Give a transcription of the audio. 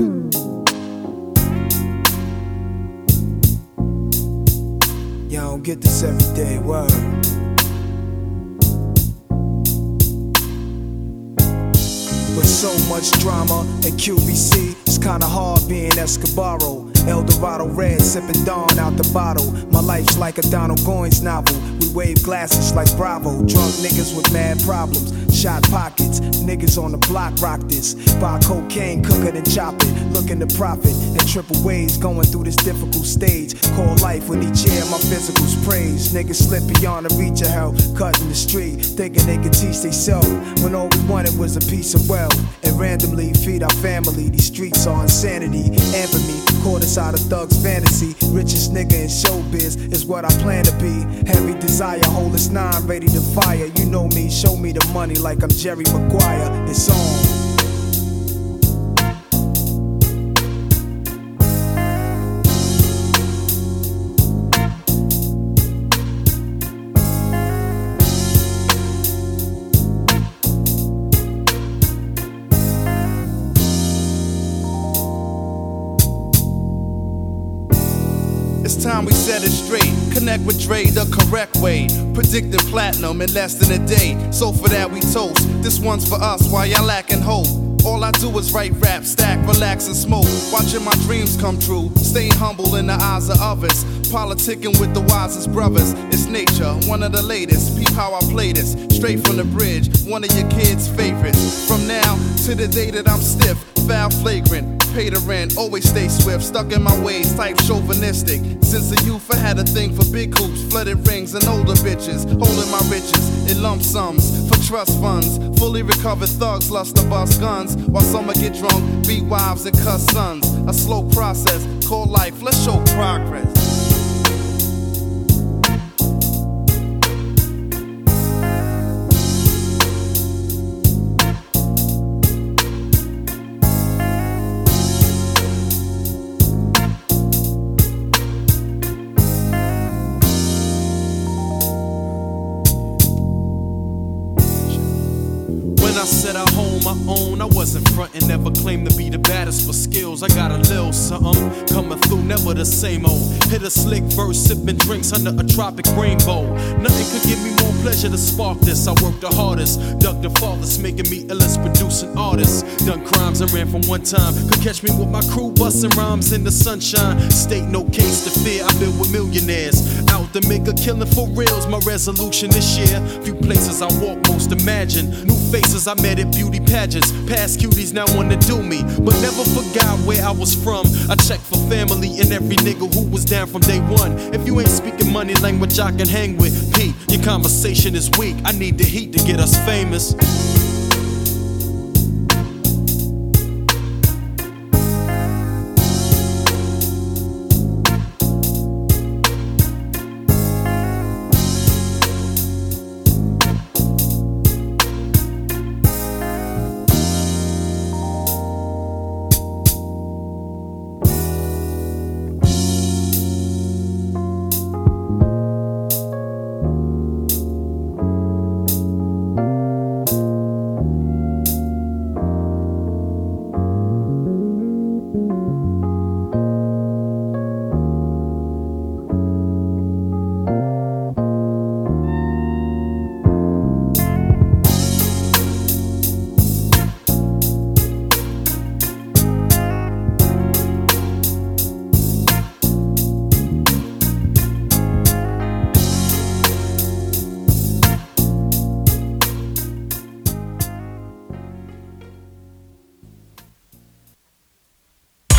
You don't get this every day, word. With so much drama at QBC, it's kinda hard being Escobaro. El Dorado red, sipping Dawn out the bottle. My life's like a Donald Goines novel. We wave glasses like Bravo. Drunk niggas with mad problems. Shot pockets, niggas on the block rock this. Buy cocaine, cook it and chop it. Looking to profit and triple ways going through this difficult stage. Call life with each year, my physical's praised. Niggas slip beyond the reach of help. Cutting the street, thinking they could teach they self. When all we wanted was a piece of wealth. And randomly feed our family. These streets are insanity. Infamy, caught inside a thug's fantasy. Richest nigga in showbiz is what I plan to be. Heavy desire, hold us 9, ready to fire. You know me, show me the money like I'm Jerry Maguire. It's on. It's time we set it straight. Connect with Dre the correct way. Predicting platinum in less than a day. So for that we toast. This one's for us while y'all lacking hope. All I do is write rap, stack, relax and smoke. Watching my dreams come true. Staying humble in the eyes of others. Politicking with the wisest brothers. It's nature, one of the latest. Peep how I play this. Straight from the bridge, one of your kids' favorites. From now to the day that I'm stiff, foul flagrant. Pay the rent, always stay swift, stuck in my ways, type chauvinistic. Since the youth, I had a thing for big hoops, flooded rings, and older bitches. Holding my riches in lump sums for trust funds. Fully recovered thugs lust to bust guns, while some get drunk, beat wives, and cuss sons. A slow process, called life, let's show progress. When I said I hold my own, I wasn't frontin', never claimed to be the baddest for skills. I got a little something coming through, never the same old. Hit a slick verse, sipping drinks under a tropic rainbow. Nothing could give me more pleasure to spark this. I worked the hardest, dug the farthest, making me illest producing artist. Done crimes and ran from one time. Could catch me with my crew busting rhymes in the sunshine. State no case to fear, I build with millionaires. Out to make a killing for reals, my resolution this year. Few places I walk, most imagine. New faces I met at beauty pageants. Past cuties now wanna do me, but never forgot where I was from. I checked for family and every nigga who was down from day one. If you ain't speaking money language I can hang with, Pete, your conversation is weak. I need the heat to get us famous.